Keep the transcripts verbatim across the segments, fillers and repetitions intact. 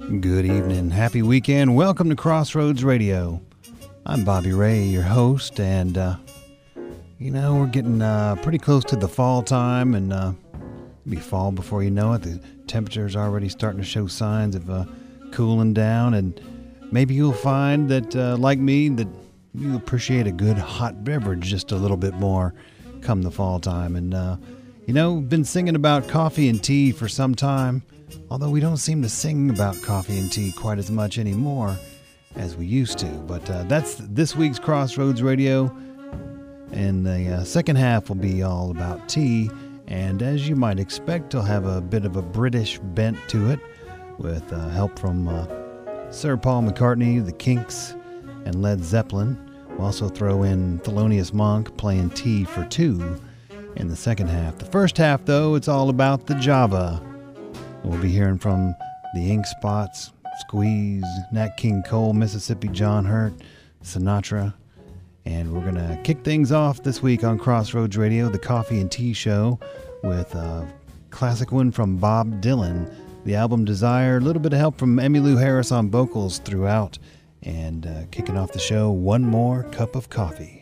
Good evening, happy weekend. Welcome to Crossroads Radio. I'm Bobby Ray, your host, and uh, you know, we're getting uh, pretty close to the fall time, and uh, it'll be fall before you know it. The temperature's already starting to show signs of uh, cooling down, and maybe you'll find that, uh, like me, that you appreciate a good hot beverage just a little bit more come the fall time. And uh, you know, been singing about coffee and tea for some time, although we don't seem to sing about coffee and tea quite as much anymore as we used to. But uh, that's this week's Crossroads Radio, and the uh, second half will be all about tea, and as you might expect, it'll have a bit of a British bent to it, with uh, help from uh, Sir Paul McCartney, the Kinks, and Led Zeppelin. We'll also throw in Thelonious Monk playing Tea for Two in the second half. The first half, though, it's all about the Java. We'll be hearing from the Ink Spots, Squeeze, Nat King Cole, Mississippi John Hurt, Sinatra. And we're going to kick things off this week on Crossroads Radio, the Coffee and Tea Show, with a classic one from Bob Dylan, the album Desire. A little bit of help from Emmylou Harris on vocals throughout. And uh, kicking off the show, One More Cup of Coffee.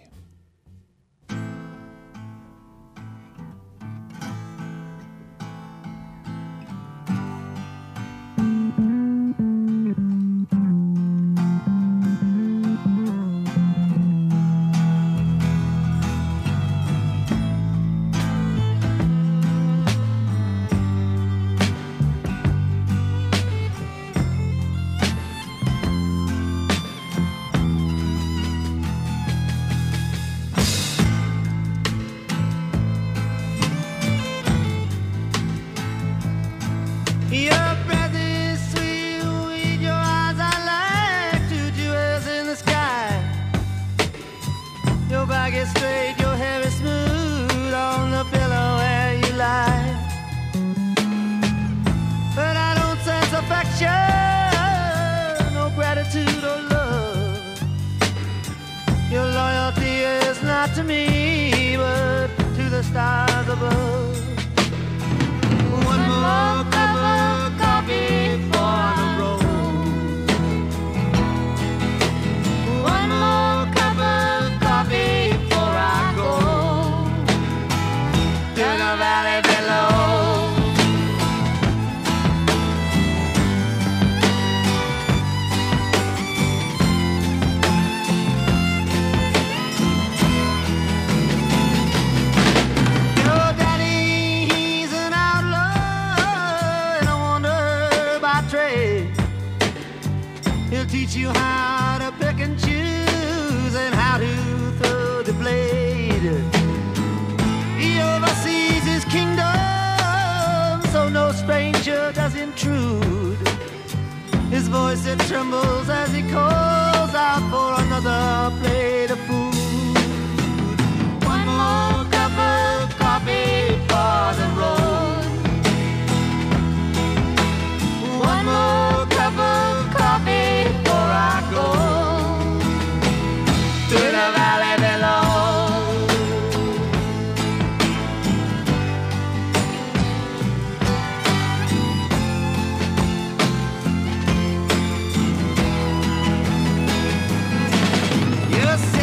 Yes,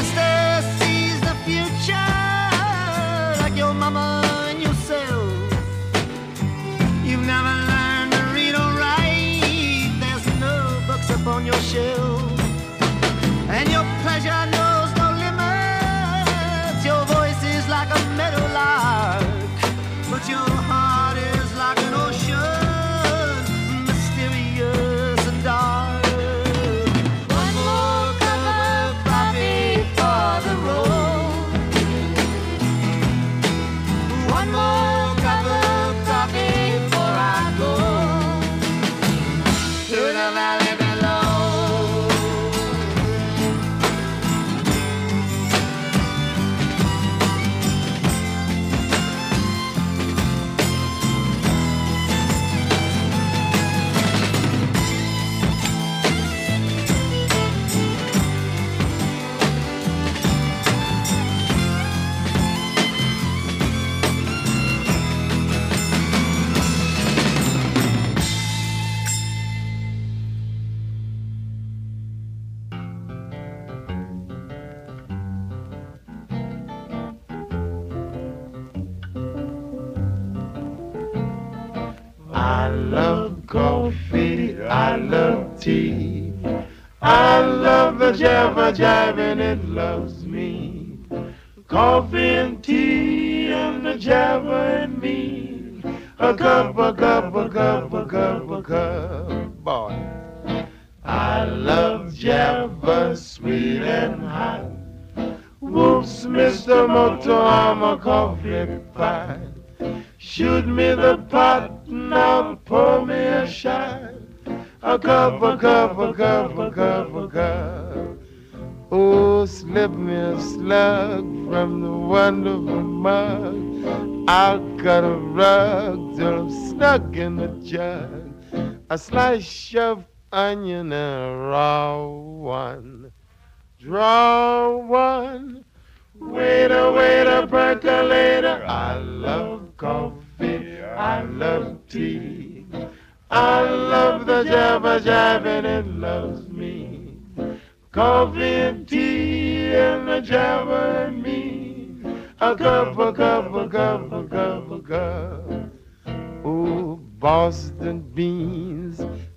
coffee, I love tea. I love the jabber jive and it loves me. Coffee and tea and the jabber and me. A cup, a cup, a cup, a cup, a cup, boy. I love jabber, sweet and hot. Whoops, Mister Moto, I'm a coffee pot. Shoot me the pot, now pour me a shot. A cup, a cup, a cup, a cup, a cup. Oh, slip me a slug from the wonderful mug. I'll cut a rug till I'm snug in the jug. A slice of onion and a raw one. Draw one. Waiter, waiter, percolator. I love coffee, I love tea. I love the jabber jive and it loves me. Coffee and tea and the jabber and me. A cup, a cup, a cup, a cup, a cup. Oh, Boston beans,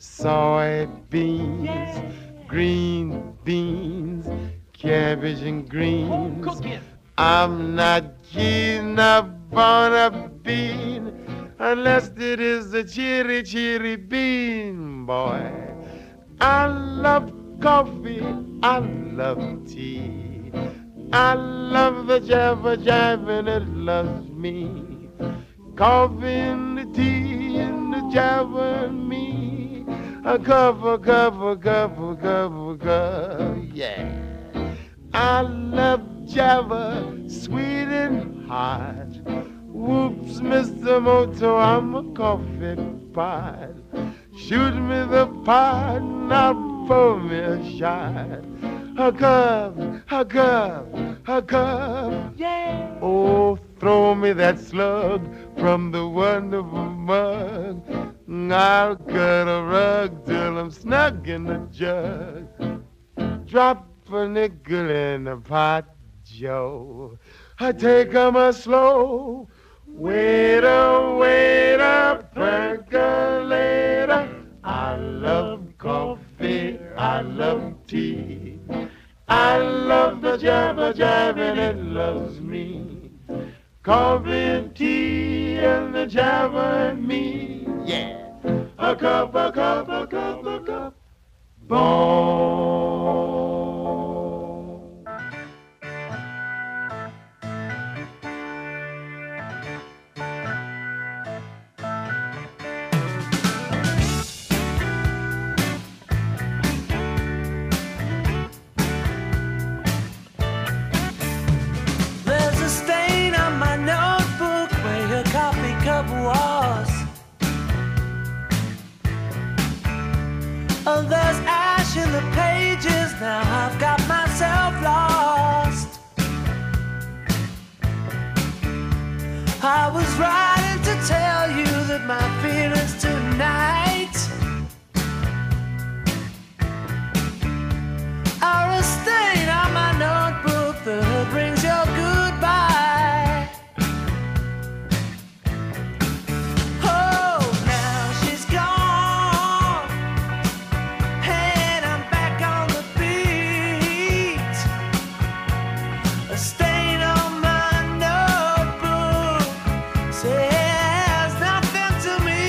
soybeans, green beans, cabbage and greens. I'm not keen upon a bean unless it is the cheery, cheery bean, boy. I love coffee, I love tea. I love the jabber jive and it loves me. Coffee and the tea and the jabber and me. A cup, a cup, a cup, a cup, a cup, yeah. I love jabber, sweet and hot. Whoops, Mister Moto, I'm a coffee pot. Shoot me the pot, now pour me a shot. A cup, a cup, a cup, yeah. Oh, throw me that slug from the wonderful mug. I'll cut a rug till I'm snug in the jug. Drop a nickel in the pot, Joe. I take 'em a slow. Waiter, waiter, percolator. I love coffee, I love tea. I love the jabber jive and it loves me. Coffee and tea and the jabber and me. Yeah. A cup, a cup, a cup, a cup. Boom. Was. Oh, there's ash in the pages, now I've got myself lost. I was writing to tell you that my feelings tonight are a stain on my notebook that brings your goodbye. Stain on my notebook says nothing to me.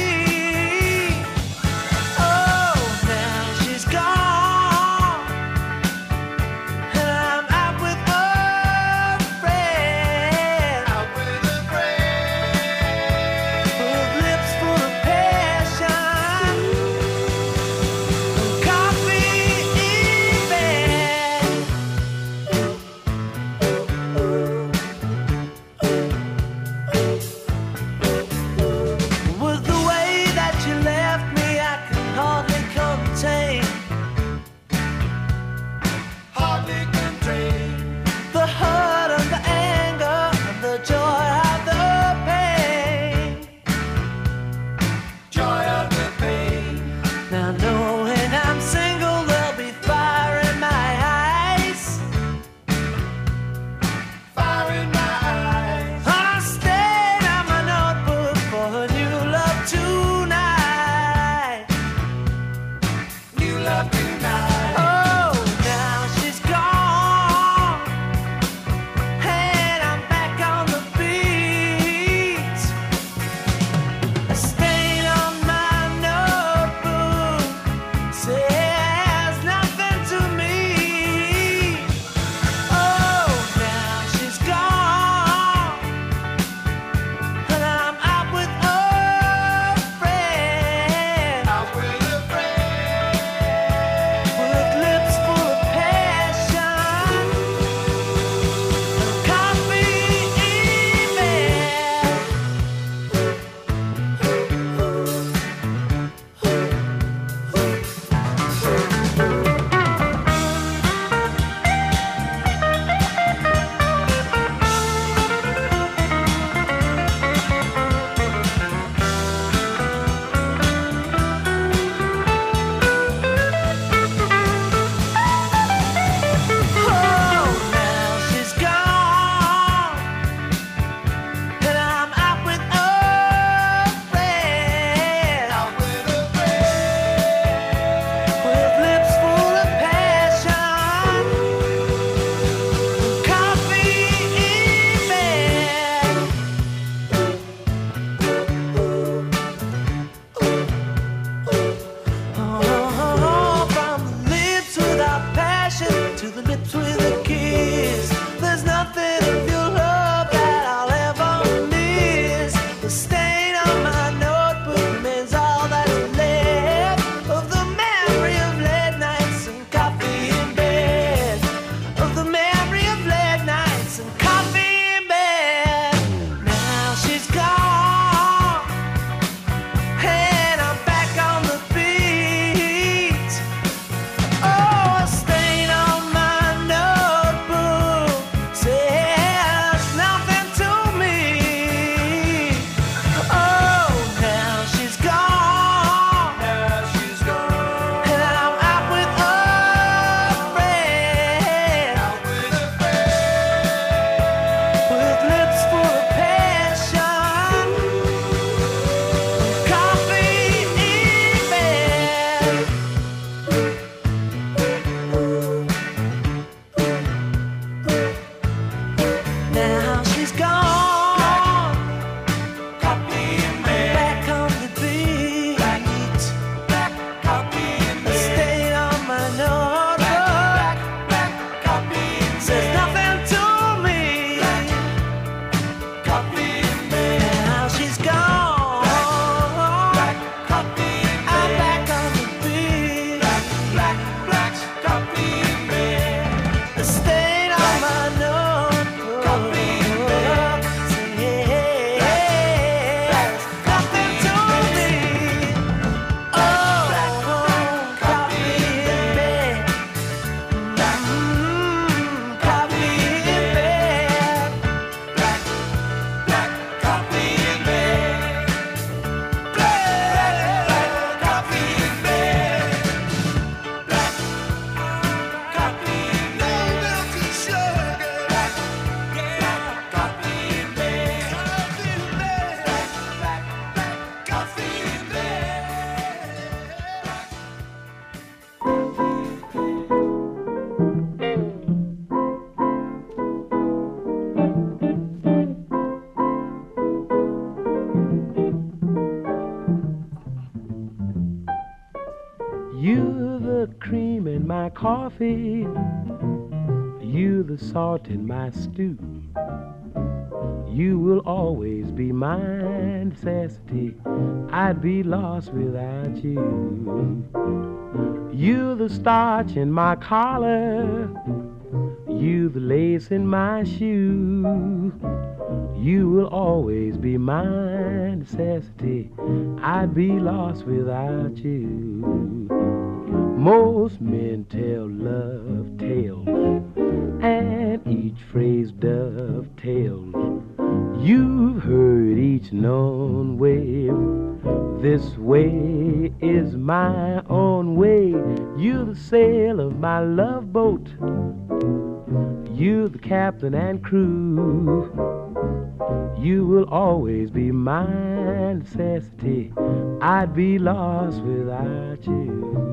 You're the cream in my coffee. You're the salt in my stew. You will always be my necessity. I'd be lost without you. You're the starch in my collar. You the lace in my shoe. You will always be my necessity. I'd be lost without you. Most men tell love tales, and each phrase dovetails. You've heard each known way. This way is my own way. You're the sail of my love boat. You're the captain and crew. You will always be my necessity. I'd be lost without you.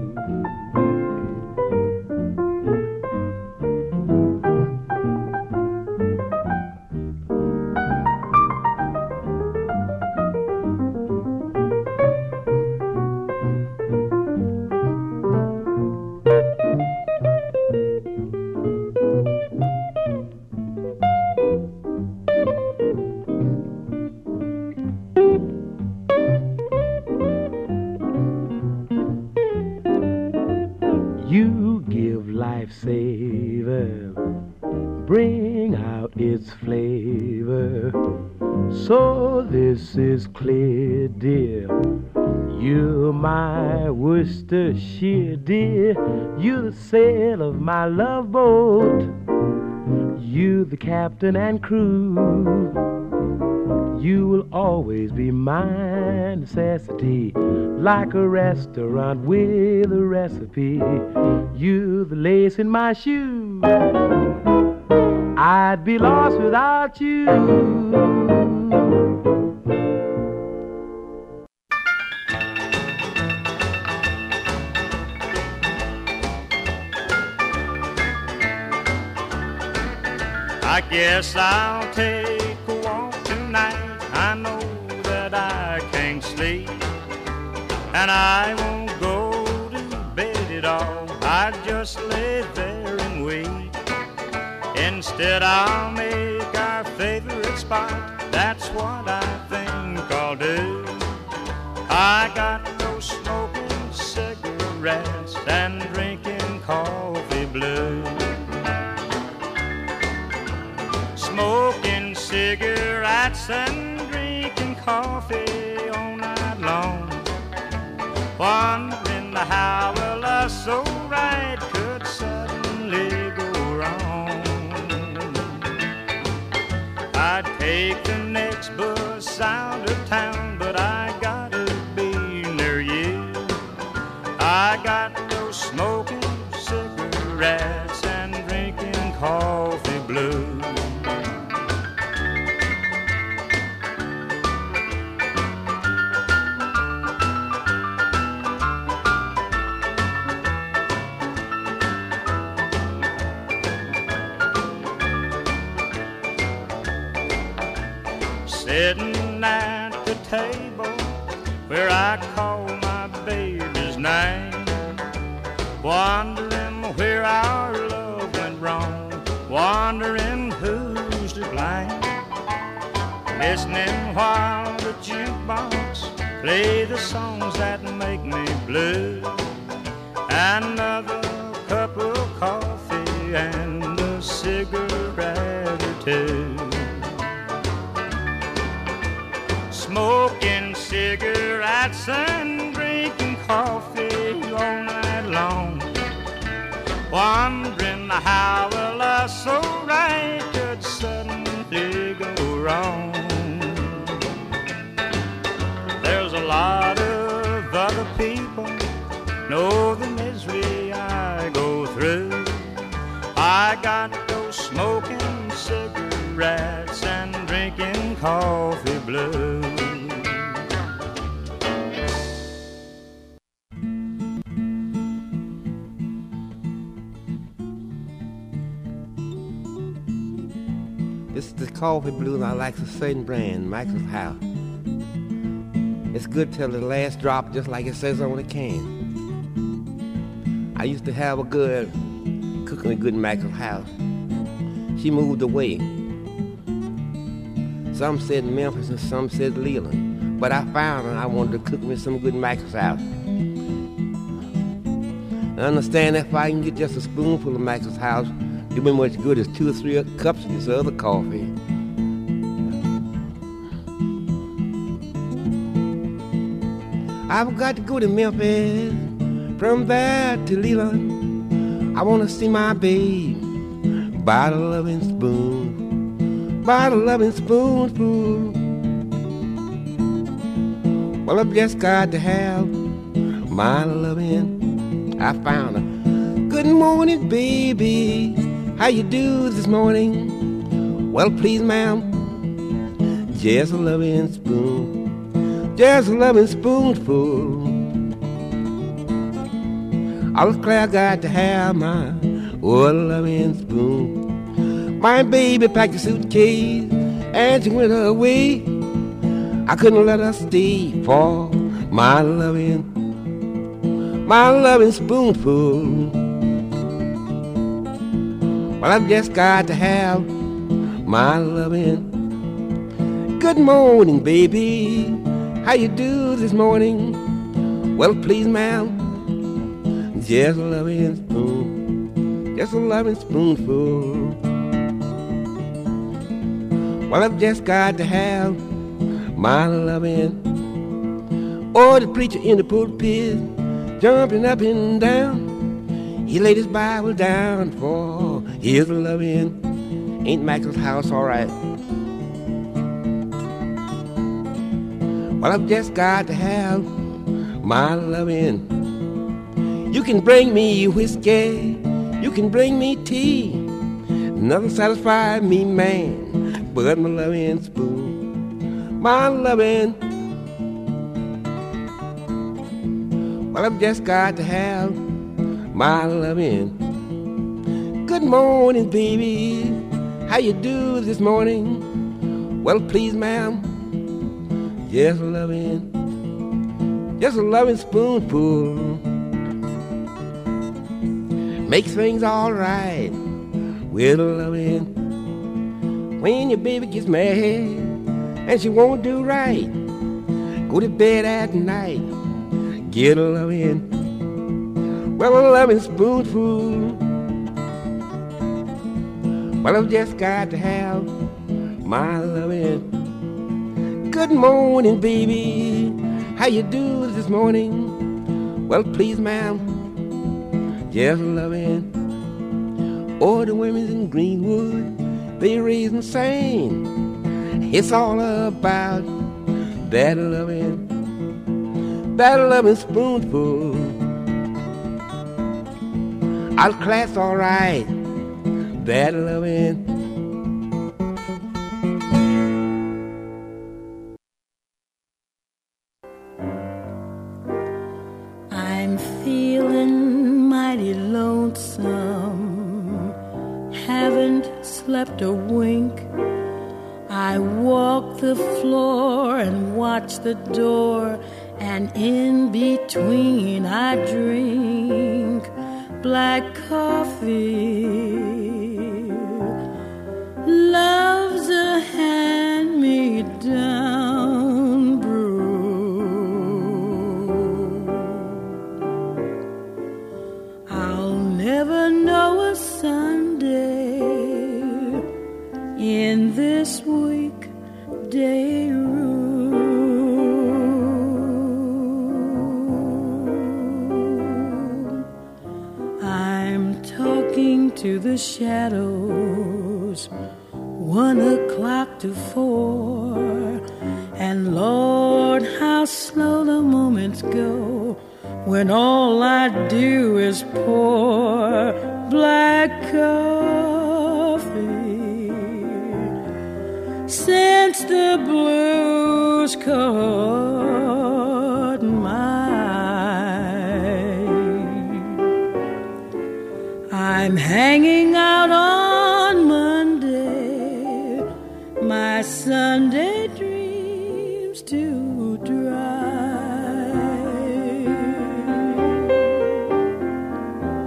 You give life savor, bring out its flavor. So this is clear, dear. You're my Worcestershire, dear. You're the sail of my love boat. You the captain and crew. You will always be my necessity, like a restaurant with a recipe. You the lace in my shoe. I'd be lost without you. I guess I'll take a walk tonight. I know that I can't sleep, and I won't go to bed at all. I just lay there and wait. Instead I'll make our favorite spot. That's what I think I'll do. I got no smoking cigarettes and drinking coffee blue. Smoking cigarettes and drinking coffee all night long, wondering how well us so right could suddenly go wrong. I'd take the next bus out of town, but I gotta be near you. I got no smoking cigarettes and drinking coffee blue. Sitting at the table where I call my baby's name, wondering where our love went wrong, wondering who's to blame. Listening while the jukebox play the songs that make me blue. Another cup of coffee and a cigarette or two. Smoking cigarettes and drinking coffee all night long, wondering how well us so right could suddenly go wrong. There's a lot of other people know the misery I go through. I got those smoking cigarettes and drinking coffee blue. This is the coffee blues. I like a certain brand, Michael's House. It's good till the last drop, just like it says on the can. I used to have a good cooking a good Max's house. She moved away. Some said Memphis and some said Leland. But I found her. I wanted to cook me some good Max's house. I understand if I can get just a spoonful of Max's house, it'll be much good as two or three cups of this other coffee. I've got to go to Memphis, from there to Leland. I want to see my babe by the loving spoon, by the loving spoonful. Well, I've just got to have my loving. I found her. Good morning, baby. How you do this morning? Well, please, ma'am, just a loving spoon, just a loving spoonful. I was glad I got to have my oh, loving spoon. My baby packed a suitcase and she went away. I couldn't let her stay for my loving, my loving spoonful. Well, I've just got to have my loving. Good morning, baby. How you do this morning? Well, please, ma'am, just a loving spoon, just a loving spoonful. Well, I've just got to have my loving. Oh, the preacher in the pulpit, jumping up and down. He laid his Bible down for his loving. Ain't Max's house all right? Well, I've just got to have my loving. You can bring me whiskey, you can bring me tea. Nothing satisfies me, man, but my loving spoon, my loving. Well, I've just got to have my loving. Good morning, baby. How you do this morning? Well, please, ma'am, just a loving, just a loving spoonful. Makes things all right with a loving. When your baby gets mad and she won't do right, go to bed at night, get a loving. Well, a loving spoonful. Well, I've just got to have my loving. Good morning, baby. How you do this morning? Well, please, ma'am, just a loving. Oh, the women in Greenwood, they raise and sing. It's all about that loving, that loving spoonful. I'll class all right, that loving. I'm feeling mighty lonesome, haven't slept a wink. I walk the floor and watch the door, and in between I drink black coffee. Love's a hand-me-down brew. I'll never know a Sunday in this weekday room. I'm talking to the shadows, one o'clock to four, and Lord, how slow the moments go when all I do is pour black coffee. Since the blues caught my eye, I'm hanging out on Monday, my Sunday dreams to dry.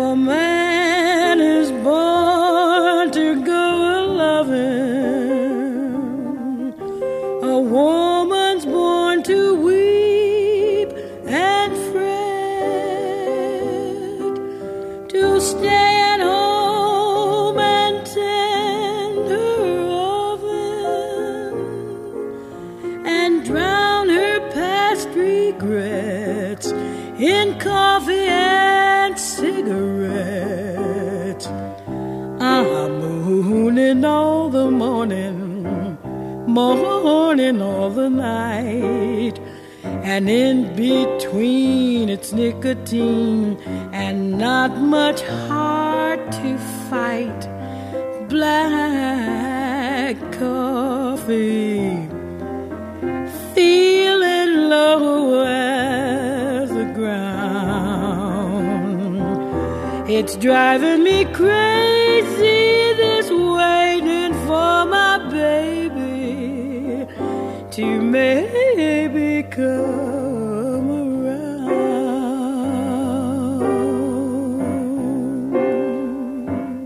A man is born to go a-loving. A woman's born to weep and fret, to stay at home and tend her oven and drown her past regrets in coffee and cigarettes. I'm mooning all the morning, morning all the night, and in between it's nicotine and not much heart to fight. Black coffee, feeling low as the ground. It's driving me crazy, this waiting for my baby to maybe come around.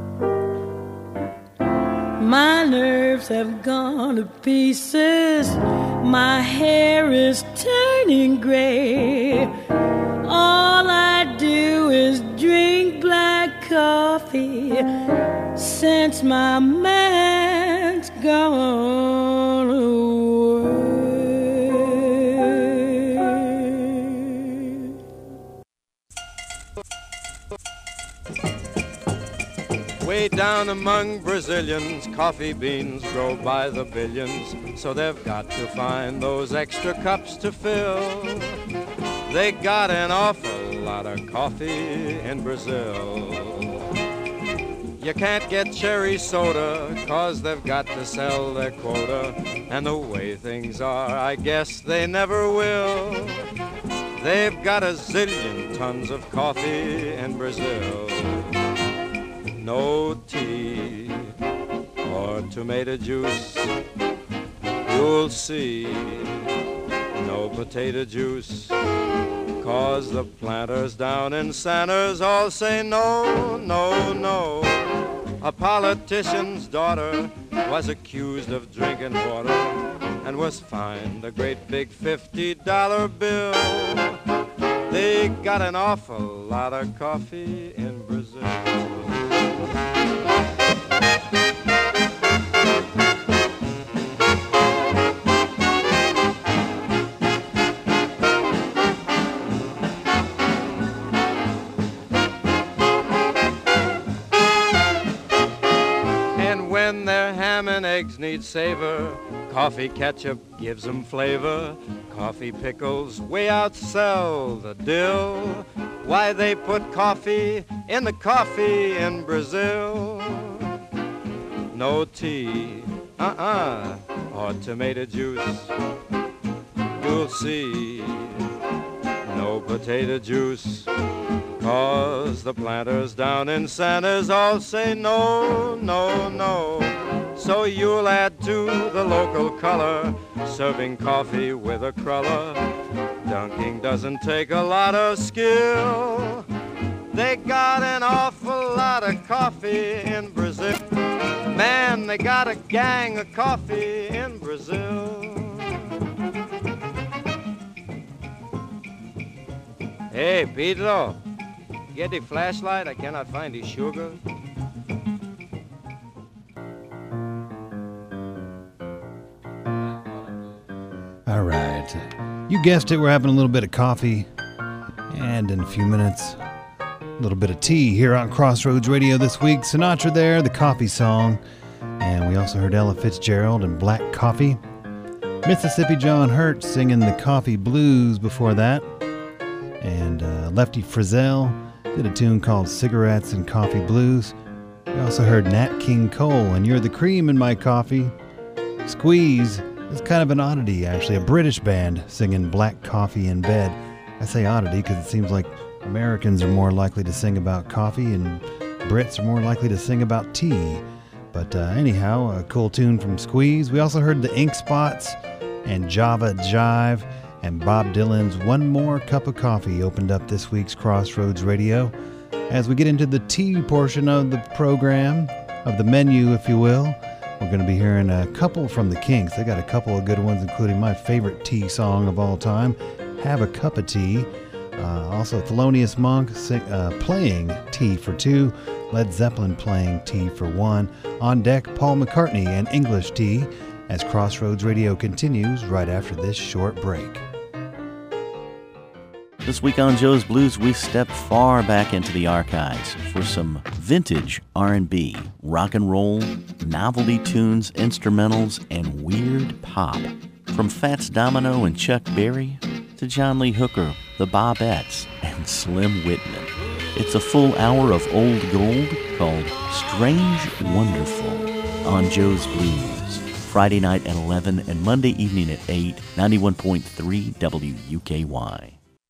My nerves have gone to pieces, my hair is turning gray. All I do is drink black coffee since my man's gone away. Way down among Brazilians, coffee beans grow by the billions, so they've got to find those extra cups to fill. They got an awful lot of coffee in Brazil. You can't get cherry soda, 'cause they've got to sell their quota, and the way things are, I guess they never will. They've got a zillion tons of coffee in Brazil. No tea or tomato juice, you'll see. No potato juice, 'cause the planters down in Sanders all say no, no, no. A politician's daughter was accused of drinking water and was fined a great big fifty dollar bill. They got an awful lot of coffee in Brazil. When their ham and eggs need savor, coffee ketchup gives them flavor. Coffee pickles way outsell the dill. Why, they put coffee in the coffee in Brazil. No tea, uh-uh, or tomato juice, you'll see. No potato juice, 'cause the planters down in Sanders all say no, no, no. So you'll add to the local color, serving coffee with a cruller. Dunking doesn't take a lot of skill. They got an awful lot of coffee in Brazil. Man, they got a gang of coffee in Brazil. Hey, Pedro, get the flashlight. I cannot find the sugar. All right. You guessed it, we're having a little bit of coffee. And in a few minutes, a little bit of tea here on Crossroads Radio this week. Sinatra there, the coffee song. And we also heard Ella Fitzgerald and Black Coffee. Mississippi John Hurt singing the Coffee Blues before that. And uh, Lefty Frizzell did a tune called Cigarettes and Coffee Blues. We also heard Nat King Cole and You're the Cream in My Coffee. Squeeze is kind of an oddity, actually, a British band singing Black Coffee in Bed. I say oddity because it seems like Americans are more likely to sing about coffee and Brits are more likely to sing about tea. But uh, anyhow, a cool tune from Squeeze. We also heard the Ink Spots and Java Jive. And Bob Dylan's One More Cup of Coffee opened up this week's Crossroads Radio. As we get into the tea portion of the program, of the menu, if you will, we're going to be hearing a couple from the Kinks. They got a couple of good ones, including my favorite tea song of all time, Have a Cup of Tea. Uh, also, Thelonious Monk sing, uh, playing Tea for Two, Led Zeppelin playing Tea for One. On deck, Paul McCartney and English Tea, as Crossroads Radio continues right after this short break. This week on Joe's Blues, we step far back into the archives for some vintage R and B, rock and roll, novelty tunes, instrumentals, and weird pop. From Fats Domino and Chuck Berry to John Lee Hooker, the Bobettes, and Slim Whitman. It's a full hour of old gold called Strange Wonderful on Joe's Blues. Friday night at eleven and Monday evening at eight, ninety-one point three W U K Y.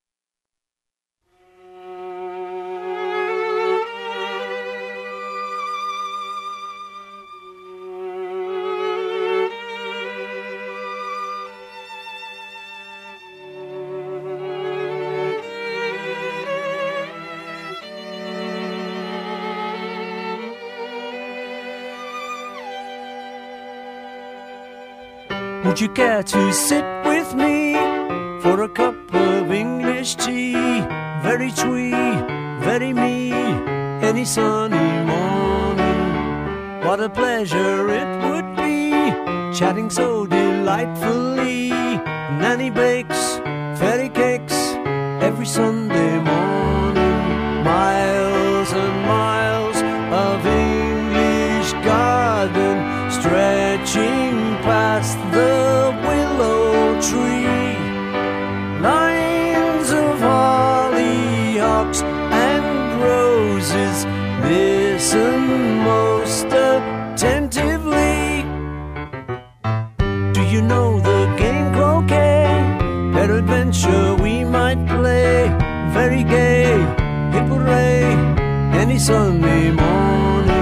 Would you care to sit with me for a cup of English tea? Very twee, very me, any sunny morning. What a pleasure it would be, chatting so delightfully. Nanny bakes fairy cakes every Sunday morning. Miles and miles of English garden stretching past the willow tree, lines of hollyhocks and roses. Listen most attentively. Do you know the game croquet? Peradventure we might play. Very gay, hip hooray, any Sunday morning.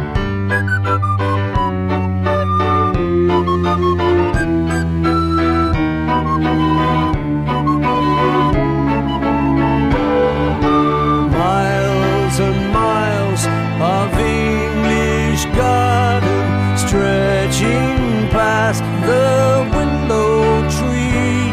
Miles and miles of English garden stretching past the willow tree,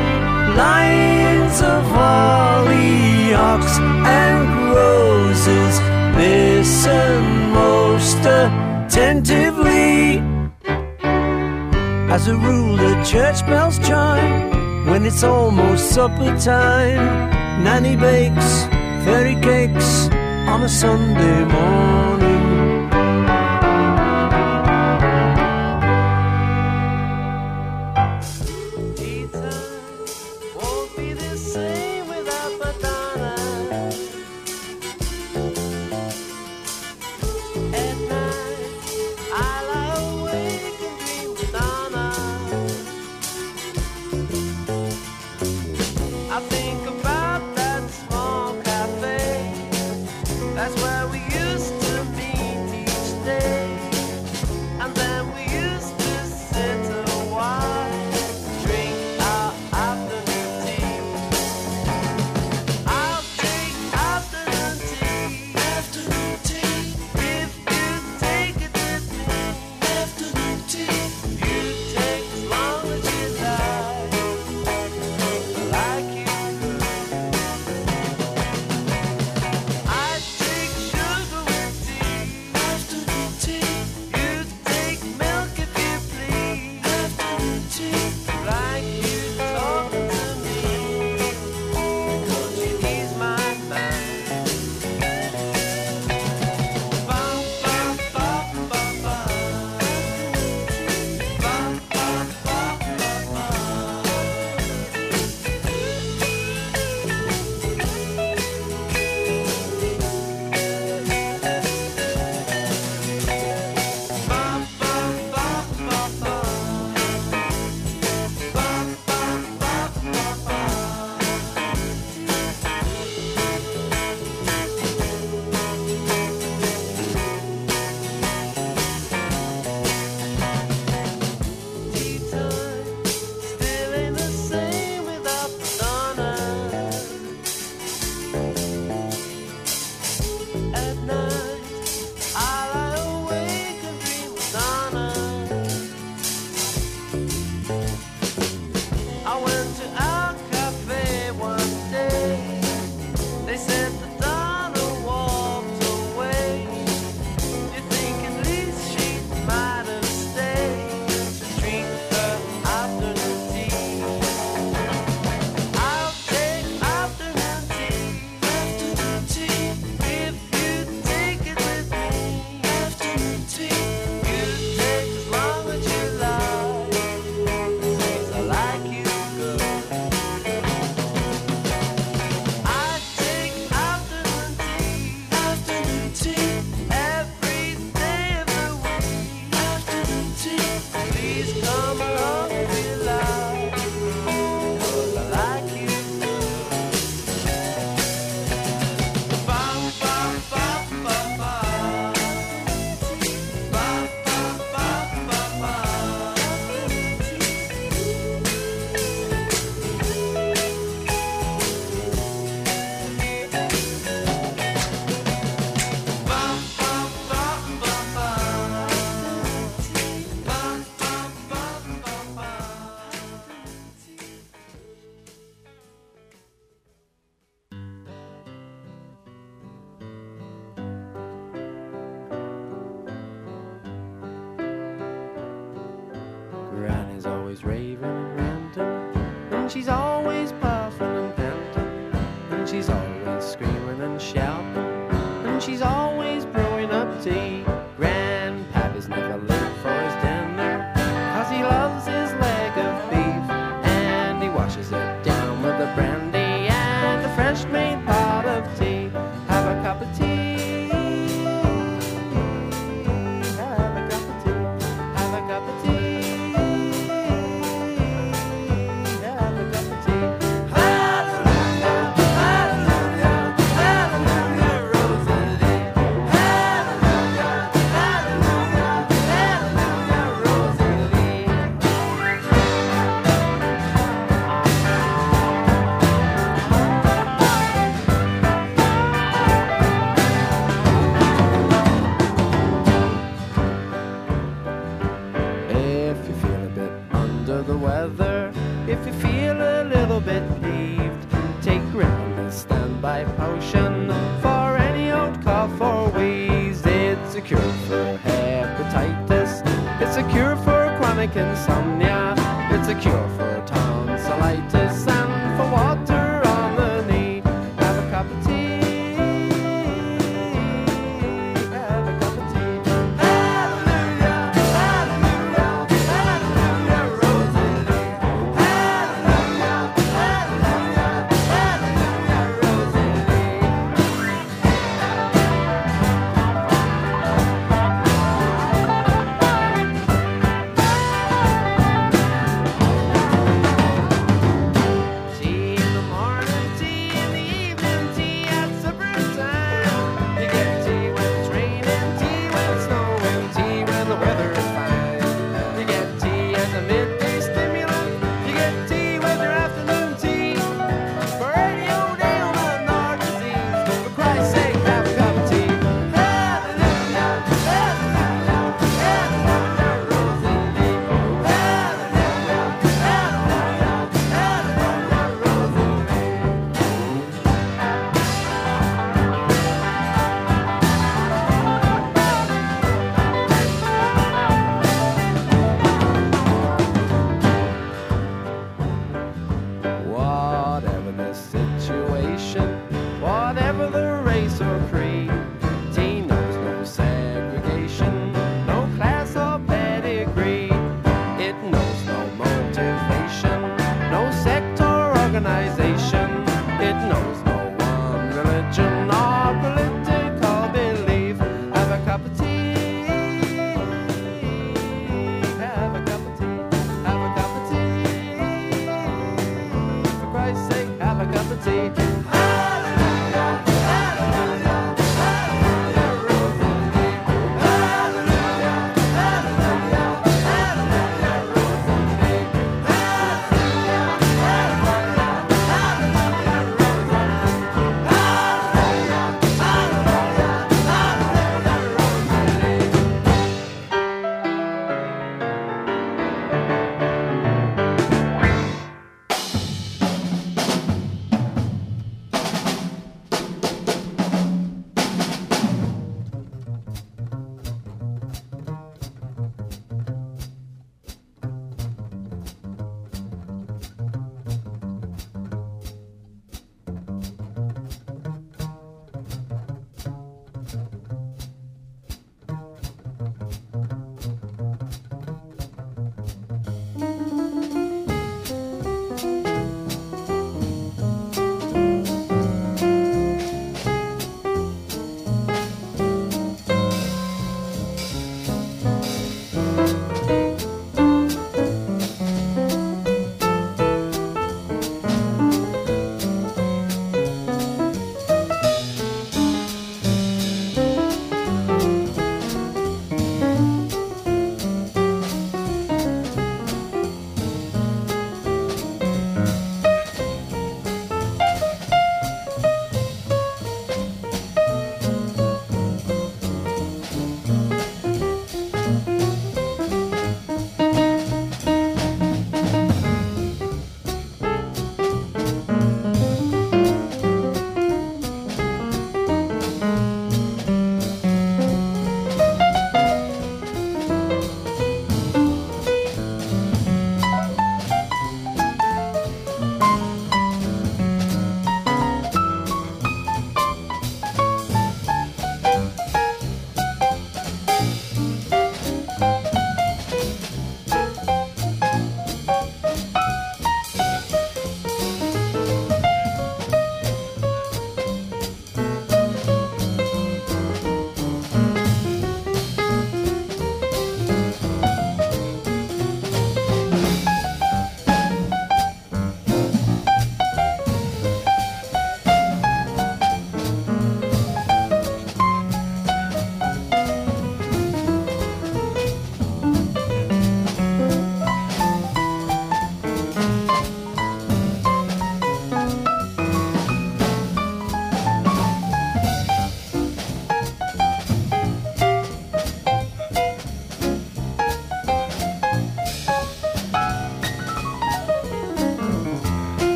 lines of hollyhocks and roses. Listen most attentively. As a rule the church bells chime when it's almost supper time. Nanny bakes fairy cakes on a Sunday morning. Tea time won't be the same without Madonna. At night I lie awake and dream with Donna. I think about that small cafe. That's where we used to meet. always raving and ranting, and she's always puffing and panting, and she's always screaming and shouting, and she's always brewing up tea. Grandpappy's never late for his dinner, 'cause he loves his leg of beef, and he washes it down with a brandy and a fresh made pot of tea. Have a cup of tea. Potion for any old cough or wheeze. It's a cure for hepatitis, it's a cure for chronic insomnia, it's a cure for tonsillitis and for water on the knee. Have a cup of tea, have a cup of tea. Hallelujah, hallelujah, hallelujah, Rosalie. Hallelujah, hallelujah, hallelujah, Rosalie.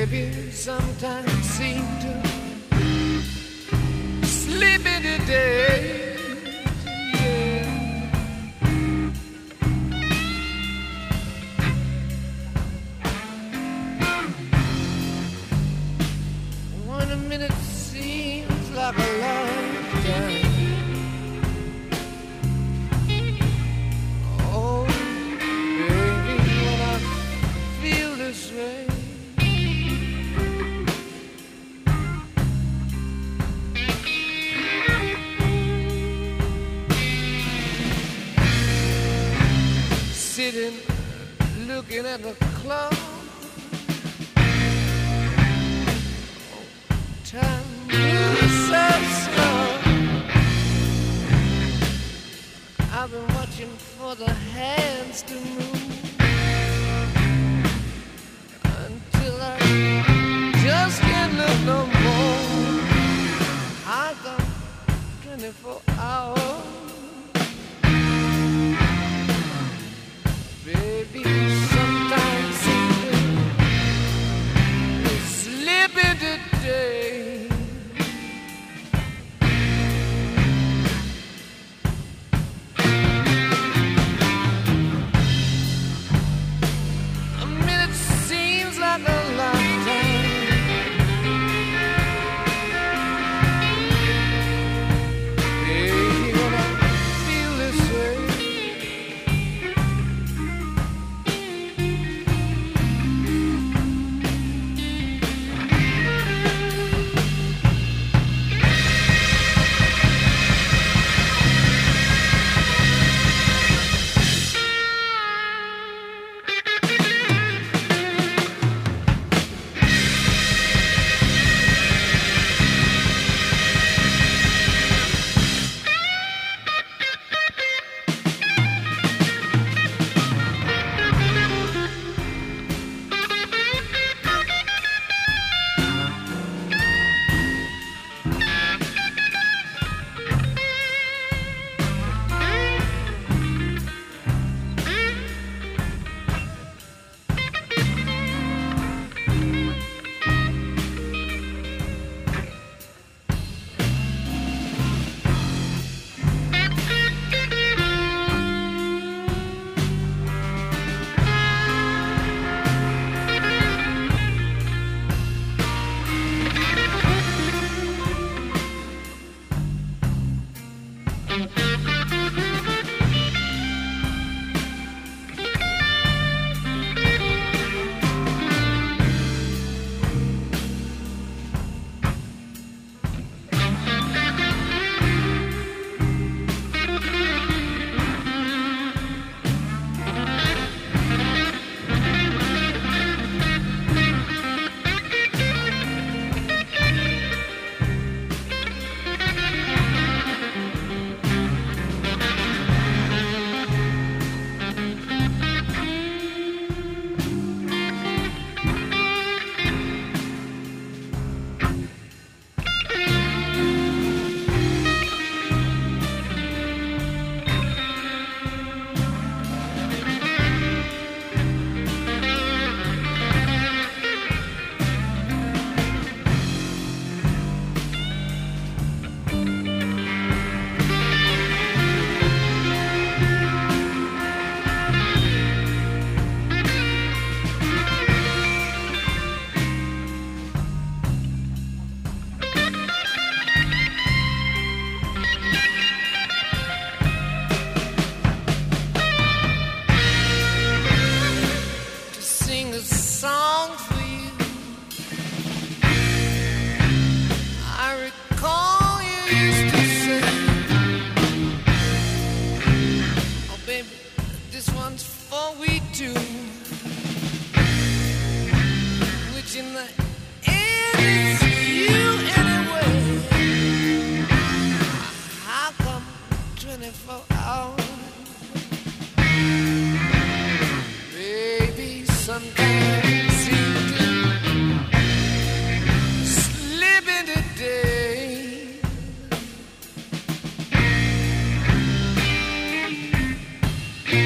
baby, sometimes seem to slip into days, yeah. When a minute seems like a lifetime. Oh, baby, when I feel this way, sitting, looking at the clock. Time moves so slow. I've been watching for the hands to move until I just can't look no more. I got twenty-four hours. Baby, sometimes seem to slip into day. A minute seems like a lifetime. Baby, when I feel this way,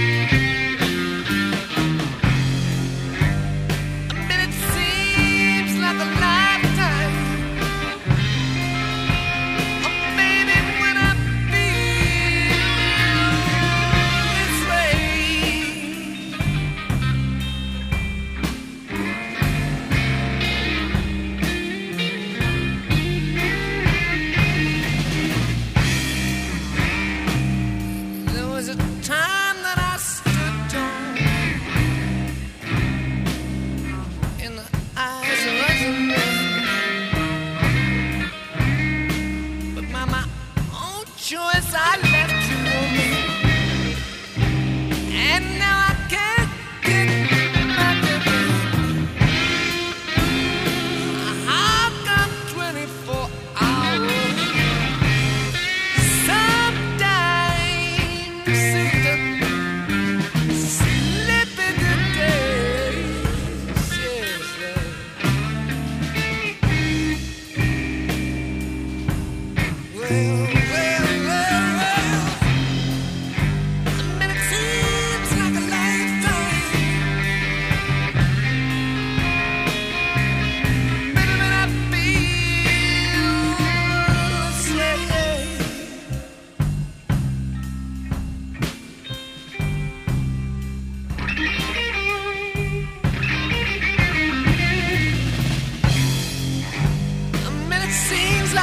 seems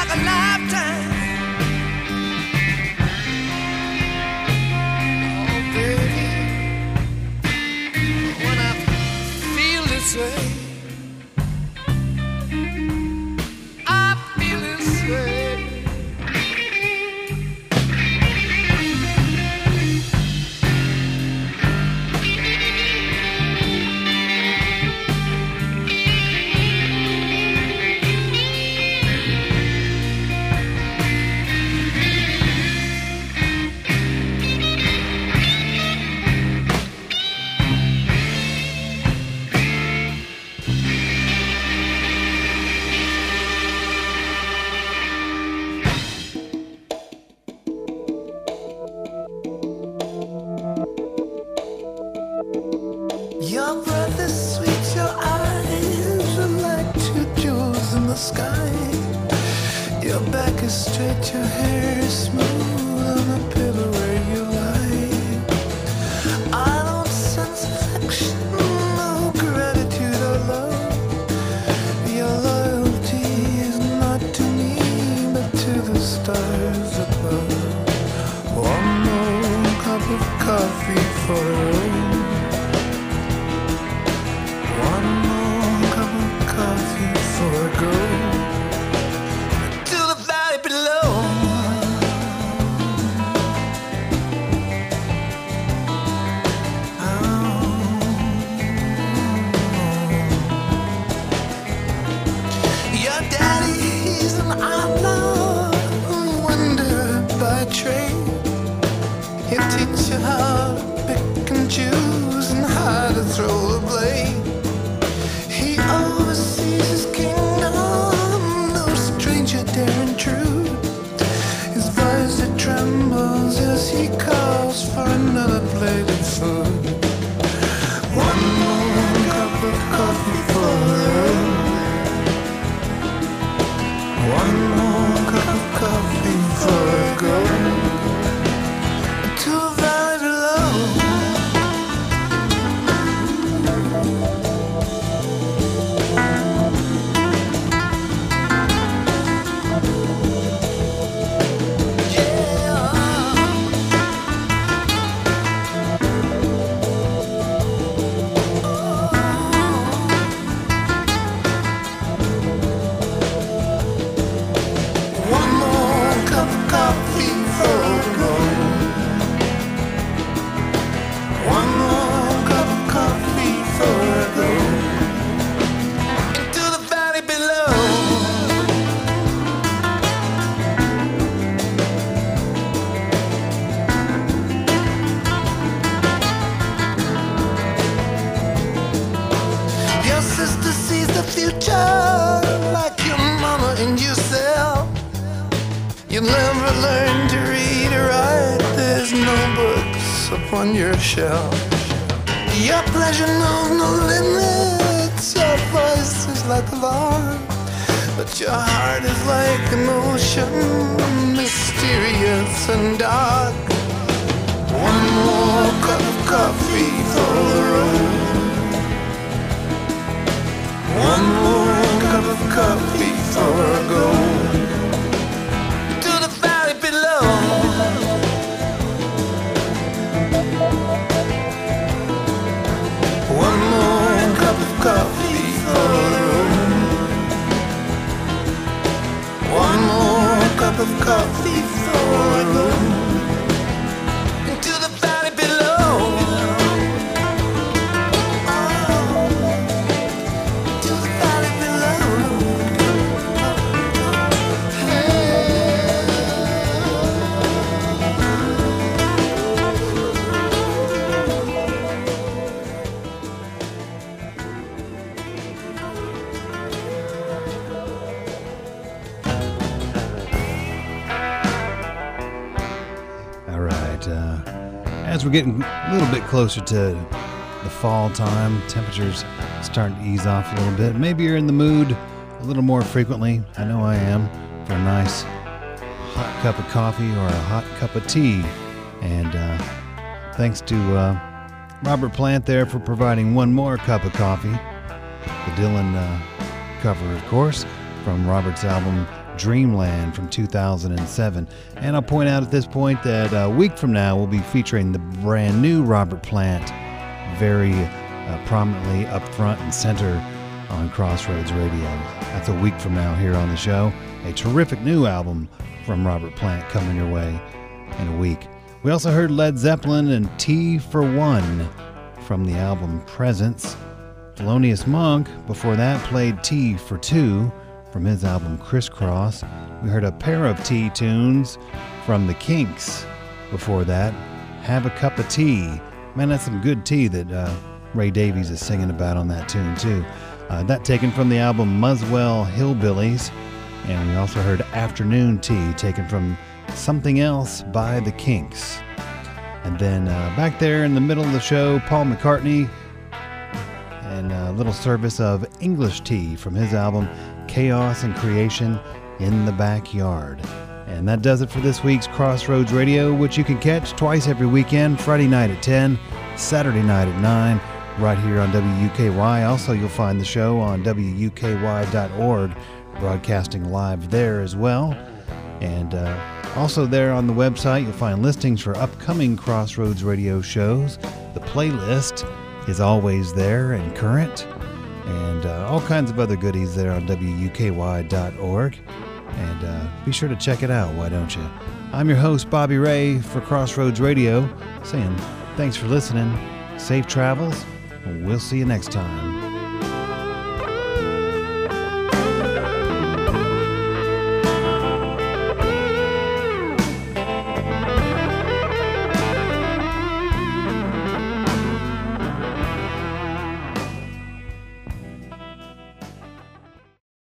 like a lifetime. Oh, baby, when I feel this way, I feel this way. Your breath is sweet, your eyes are like two jewels in the sky. Your back is straight, your hair is smooth on the pillow where you lie. I don't sense affection, no gratitude or love. Your loyalty is not to me, but to the stars above. One more cup of coffee for the road. One more cup of coffee before I go to the valley below. Oh. Your daddy, he's an outlaw, wonder by trade. He'll teach you how to pick and choose and how to throw the blade. He oversees his kingdom, no stranger dare intrude. His visor trembles as he calls for another plate of food. One more cup of coffee for the road. One more cup of coffee before I go to a valley below. One more cup of coffee before I go. One more cup of coffee before I go into the valley below. Your sister sees the future like your mama and yourself. You'll never learn to read or write. There's no books upon your shelf. Your pleasure knows no limits. Your voice is like a lark, but your heart is like an ocean, mysterious and dark. One more cup of coffee for the road. One more cup of coffee before I go to the valley below. One more cup of coffee for the road. One more cup of coffee for I go into the valley below. To the valley below. All right. Uh, as we're getting a little bit closer to the fall time, temperatures starting to ease off a little bit. Maybe you're in the mood a little more frequently. I know I am, for a nice hot cup of coffee or a hot cup of tea. And uh, thanks to uh, Robert Plant there for providing one more cup of coffee. The Dylan uh, cover, of course, from Robert's album Dreamland from two thousand seven. And I'll point out at this point that a week from now we'll be featuring the brand new Robert Plant, very uh, prominently up front and center on Crossroads Radio. That's a week from now here on the show. A terrific new album from Robert Plant coming your way in a week. We also heard Led Zeppelin and Tea for One from the album Presence. Thelonious Monk, before that, played Tea for Two from his album Crisscross. We heard a pair of tea tunes from the Kinks. Before that, Have a Cup of Tea. Man, that's some good tea that uh, Ray Davies is singing about on that tune, too. Uh, that taken from the album Muswell Hillbillies. And we also heard Afternoon Tea, taken from Something Else by the Kinks. And then uh, back there in the middle of the show, Paul McCartney and a little service of English Tea from his album Chaos and Creation in the Backyard. And that does it for this week's Crossroads Radio, which you can catch twice every weekend, Friday night at ten, Saturday night at nine, right here on W U K Y. Also, you'll find the show on W U K Y dot org, broadcasting live there as well. And uh, also there on the website, you'll find listings for upcoming Crossroads Radio shows. The playlist is always there and current, and uh, all kinds of other goodies there on W U K Y dot org. And uh, be sure to check it out, why don't you? I'm your host, Bobby Ray, for Crossroads Radio, saying thanks for listening, safe travels, and we'll see you next time.